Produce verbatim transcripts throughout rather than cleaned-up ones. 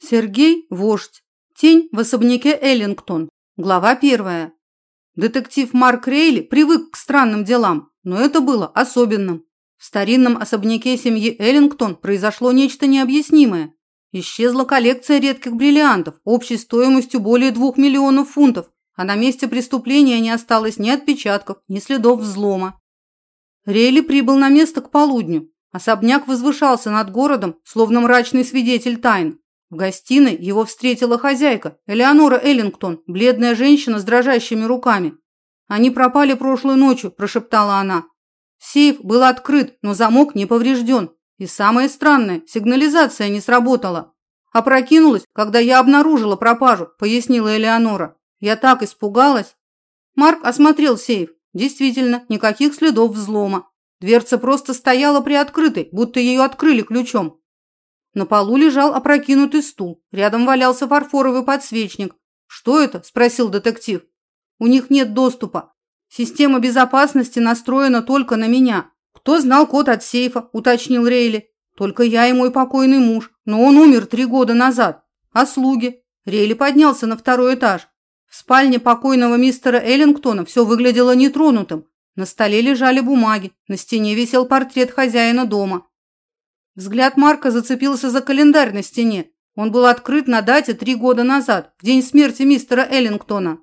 Сергей – вождь. Тень в особняке Эллингтон. Глава первая. Детектив Марк Рейли привык к странным делам, но это было особенным. В старинном особняке семьи Эллингтон произошло нечто необъяснимое. Исчезла коллекция редких бриллиантов общей стоимостью более двух миллионов фунтов, а на месте преступления не осталось ни отпечатков, ни следов взлома. Рейли прибыл на место к полудню. Особняк возвышался над городом, словно мрачный свидетель тайн. В гостиной его встретила хозяйка, Элеонора Эллингтон, бледная женщина с дрожащими руками. «Они пропали прошлой ночью», – прошептала она. Сейф был открыт, но замок не поврежден. И самое странное – сигнализация не сработала. «Опрокинулась, когда я обнаружила пропажу», – пояснила Элеонора. «Я так испугалась». Марк осмотрел сейф. Действительно, никаких следов взлома. Дверца просто стояла приоткрытой, будто ее открыли ключом. На полу лежал опрокинутый стул. Рядом валялся фарфоровый подсвечник. «Что это?» – спросил детектив. «У них нет доступа. Система безопасности настроена только на меня. Кто знал код от сейфа?» – уточнил Рейли. «Только я и мой покойный муж. Но он умер три года назад. А слуги?» Рейли поднялся на второй этаж. В спальне покойного мистера Эллингтона все выглядело нетронутым. На столе лежали бумаги. На стене висел портрет хозяина дома. Взгляд Марка зацепился за календарь на стене. Он был открыт на дате три года назад, в день смерти мистера Эллингтона.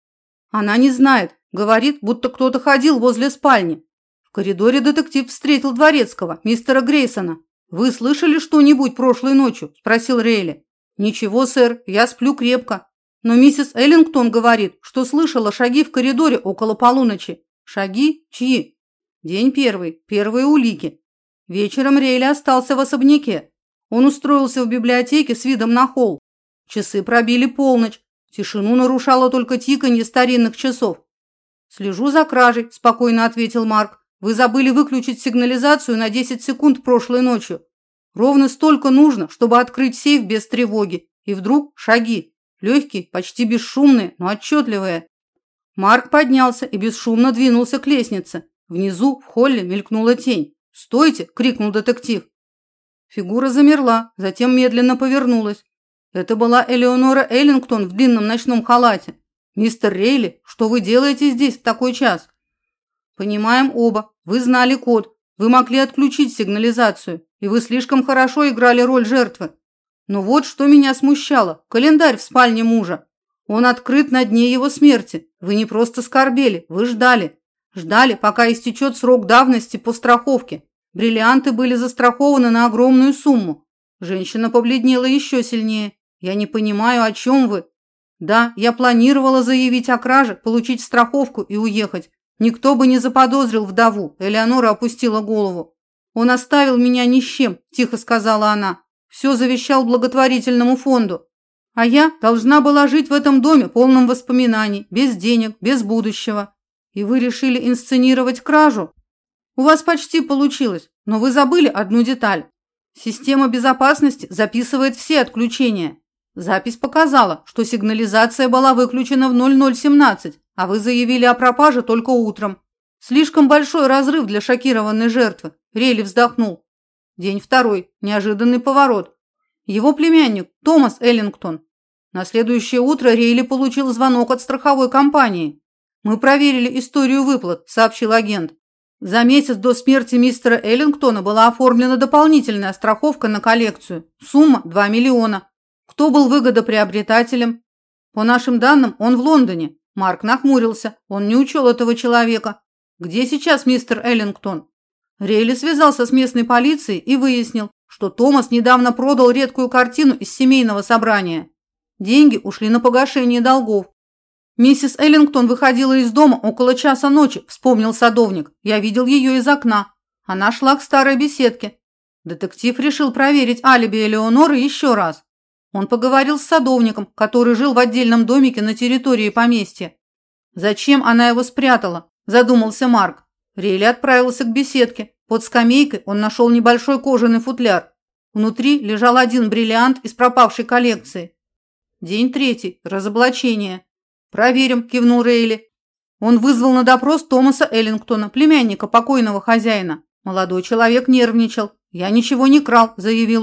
Она не знает, говорит, будто кто-то ходил возле спальни. В коридоре детектив встретил дворецкого, мистера Грейсона. «Вы слышали что-нибудь прошлой ночью?» – спросил Рейли. «Ничего, сэр, я сплю крепко. Но миссис Эллингтон говорит, что слышала шаги в коридоре около полуночи». «Шаги? Чьи?» «День первый, первые улики». Вечером Рейли остался в особняке. Он устроился в библиотеке с видом на холл. Часы пробили полночь. Тишину нарушало только тиканье старинных часов. «Слежу за кражей», – спокойно ответил Марк. «Вы забыли выключить сигнализацию на десять секунд прошлой ночью. Ровно столько нужно, чтобы открыть сейф без тревоги. И вдруг шаги. Легкие, почти бесшумные, но отчетливые». Марк поднялся и бесшумно двинулся к лестнице. Внизу, в холле, мелькнула тень. «Стойте!» – крикнул детектив. Фигура замерла, затем медленно повернулась. Это была Элеонора Эллингтон в длинном ночном халате. «Мистер Рейли, что вы делаете здесь в такой час?» «Понимаем оба. Вы знали код. Вы могли отключить сигнализацию. И вы слишком хорошо играли роль жертвы. Но вот что меня смущало. Календарь в спальне мужа. Он открыт на дне его смерти. Вы не просто скорбели, вы ждали. Ждали, пока истечет срок давности по страховке. Бриллианты были застрахованы на огромную сумму». Женщина побледнела еще сильнее. «Я не понимаю, о чем вы?» «Да, я планировала заявить о краже, получить страховку и уехать. Никто бы не заподозрил вдову», – Элеонора опустила голову. «Он оставил меня ни с чем», – тихо сказала она. «Все завещал благотворительному фонду. А я должна была жить в этом доме, полном воспоминаний, без денег, без будущего. И вы решили инсценировать кражу? У вас почти получилось, но вы забыли одну деталь. Система безопасности записывает все отключения. Запись показала, что сигнализация была выключена в ноль ноль семнадцать, а вы заявили о пропаже только утром. Слишком большой разрыв для шокированной жертвы», – Рейли вздохнул. День второй. Неожиданный поворот. Его племянник Томас Эллингтон. На следующее утро Рейли получил звонок от страховой компании. «Мы проверили историю выплат», – сообщил агент. За месяц до смерти мистера Эллингтона была оформлена дополнительная страховка на коллекцию. Сумма два миллиона. Кто был выгодоприобретателем? По нашим данным, он в Лондоне. Марк нахмурился. Он не учел этого человека. Где сейчас мистер Эллингтон? Рейли связался с местной полицией и выяснил, что Томас недавно продал редкую картину из семейного собрания. Деньги ушли на погашение долгов. «Миссис Эллингтон выходила из дома около часа ночи», – вспомнил садовник. «Я видел ее из окна. Она шла к старой беседке». Детектив решил проверить алиби Элеоноры еще раз. Он поговорил с садовником, который жил в отдельном домике на территории поместья. «Зачем она его спрятала?» – задумался Марк. Рейли отправился к беседке. Под скамейкой он нашел небольшой кожаный футляр. Внутри лежал один бриллиант из пропавшей коллекции. День третий. Разоблачение. «Проверим», – кивнул Рейли. Он вызвал на допрос Томаса Эллингтона, племянника покойного хозяина. Молодой человек нервничал. «Я ничего не крал», – заявил он.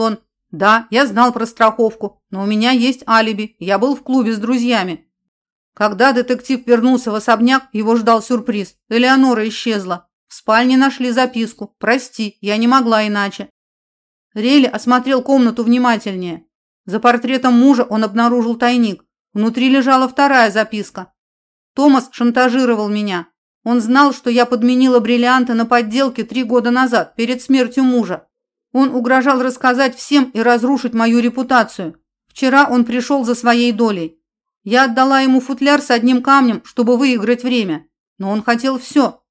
Да, я знал про страховку, но у меня есть алиби. Я был в клубе с друзьями. Когда детектив вернулся в особняк, его ждал сюрприз. Элеонора исчезла. В спальне нашли записку. «Прости, я не могла иначе». Рейли осмотрел комнату внимательнее. За портретом мужа он обнаружил тайник. Внутри лежала вторая записка. Томас шантажировал меня. Он знал, что я подменила бриллианты на подделке три года назад, перед смертью мужа. Он угрожал рассказать всем и разрушить мою репутацию. Вчера он пришел за своей долей. Я отдала ему футляр с одним камнем, чтобы выиграть время. Но он хотел все.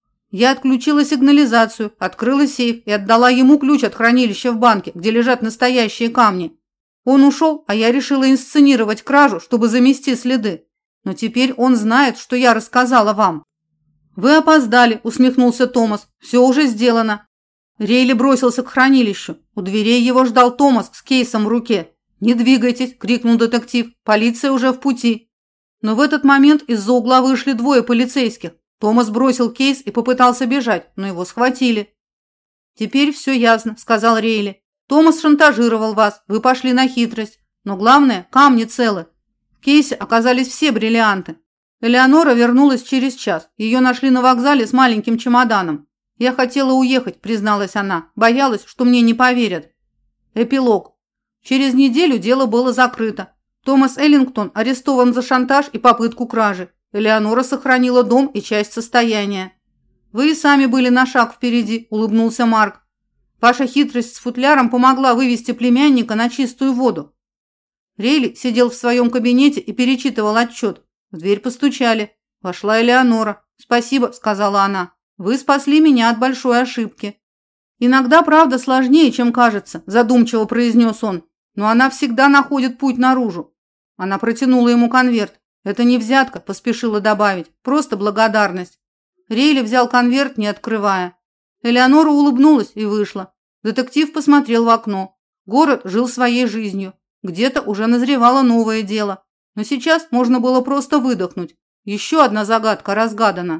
Я отключила сигнализацию, открыла сейф и отдала ему ключ от хранилища в банке, где лежат настоящие камни. Он ушел, а я решила инсценировать кражу, чтобы замести следы. Но теперь он знает, что я рассказала вам. «Вы опоздали», – усмехнулся Томас. «Все уже сделано». Рейли бросился к хранилищу. У дверей его ждал Томас с кейсом в руке. «Не двигайтесь!» – крикнул детектив. «Полиция уже в пути!» Но в этот момент из-за угла вышли двое полицейских. Томас бросил кейс и попытался бежать, но его схватили. «Теперь все ясно», – сказал Рейли. «Томас шантажировал вас, вы пошли на хитрость. Но главное, камни целы. В кейсе оказались все бриллианты. Элеонора вернулась через час. Ее нашли на вокзале с маленьким чемоданом. Я хотела уехать», – призналась она. Боялась, что мне не поверят. Эпилог. Через неделю дело было закрыто. Томас Эллингтон арестован за шантаж и попытку кражи. Элеонора сохранила дом и часть состояния. «Вы и сами были на шаг впереди», – улыбнулся Марк. «Ваша хитрость с футляром помогла вывести племянника на чистую воду». Рейли сидел в своем кабинете и перечитывал отчет. В дверь постучали. Вошла Элеонора. «Спасибо», – сказала она. «Вы спасли меня от большой ошибки». «Иногда правда сложнее, чем кажется», – задумчиво произнес он. «Но она всегда находит путь наружу». Она протянула ему конверт. «Это не взятка», – поспешила добавить. «Просто благодарность». Рейли взял конверт, не открывая. Элеонора улыбнулась и вышла. Детектив посмотрел в окно. Город жил своей жизнью. Где-то уже назревало новое дело. Но сейчас можно было просто выдохнуть. Еще одна загадка разгадана.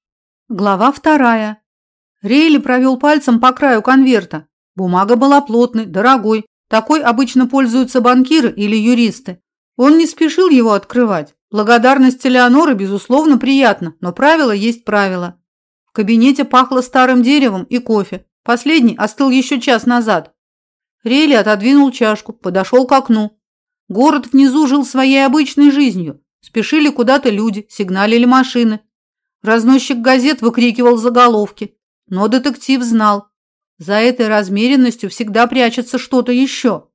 Глава вторая. Рейли провел пальцем по краю конверта. Бумага была плотной, дорогой. Такой обычно пользуются банкиры или юристы. Он не спешил его открывать. Благодарность Элеоноры, безусловно, приятна, но правило есть правило. В кабинете пахло старым деревом и кофе. Последний остыл еще час назад. Рейли отодвинул чашку, подошел к окну. Город внизу жил своей обычной жизнью. Спешили куда-то люди, сигналили машины. Разносчик газет выкрикивал заголовки. Но детектив знал. За этой размеренностью всегда прячется что-то еще.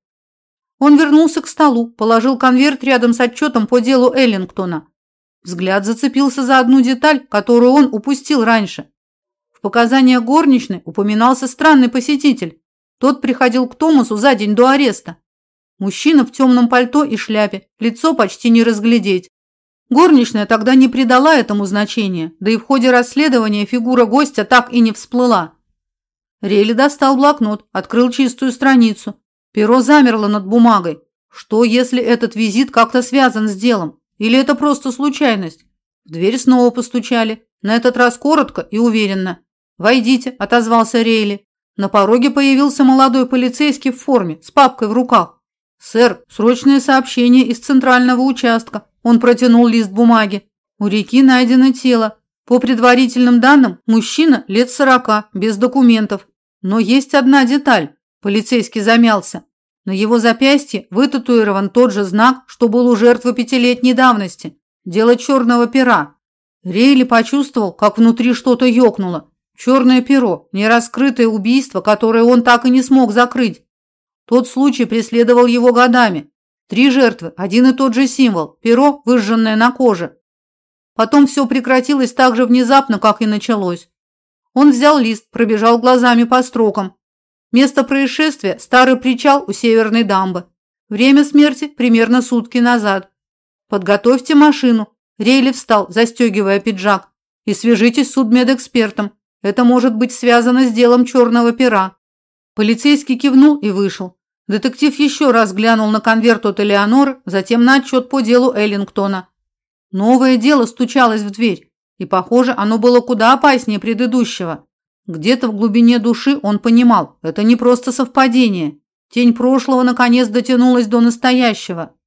Он вернулся к столу, положил конверт рядом с отчетом по делу Эллингтона. Взгляд зацепился за одну деталь, которую он упустил раньше. В показаниях горничной упоминался странный посетитель. Тот приходил к Томасу за день до ареста. Мужчина в темном пальто и шляпе, лицо почти не разглядеть. Горничная тогда не придала этому значения, да и в ходе расследования фигура гостя так и не всплыла. Рейли достал блокнот, открыл чистую страницу. Перо замерло над бумагой. Что, если этот визит как-то связан с делом? Или это просто случайность? В дверь снова постучали, на этот раз коротко и уверенно. «Войдите», – отозвался Рейли. На пороге появился молодой полицейский в форме, с папкой в руках. «Сэр, срочное сообщение из центрального участка». Он протянул лист бумаги. У реки найдено тело. По предварительным данным, мужчина лет сорока, без документов. Но есть одна деталь. Полицейский замялся. На его запястье вытатуирован тот же знак, что был у жертвы пятилетней давности. Дело черного пера. Рейли почувствовал, как внутри что-то ёкнуло. Черное перо, нераскрытое убийство, которое он так и не смог закрыть. Тот случай преследовал его годами. Три жертвы, один и тот же символ, перо, выжженное на коже. Потом все прекратилось так же внезапно, как и началось. Он взял лист, пробежал глазами по строкам. Место происшествия – старый причал у Северной дамбы. Время смерти – примерно сутки назад. Подготовьте машину. Рейли встал, застегивая пиджак. И свяжитесь с судмедэкспертом. Это может быть связано с делом черного пера. Полицейский кивнул и вышел. Детектив еще раз глянул на конверт от Элеоноры, затем на отчет по делу Эллингтона. Новое дело стучалось в дверь, и, похоже, оно было куда опаснее предыдущего. Где-то в глубине души он понимал, это не просто совпадение. Тень прошлого наконец дотянулась до настоящего.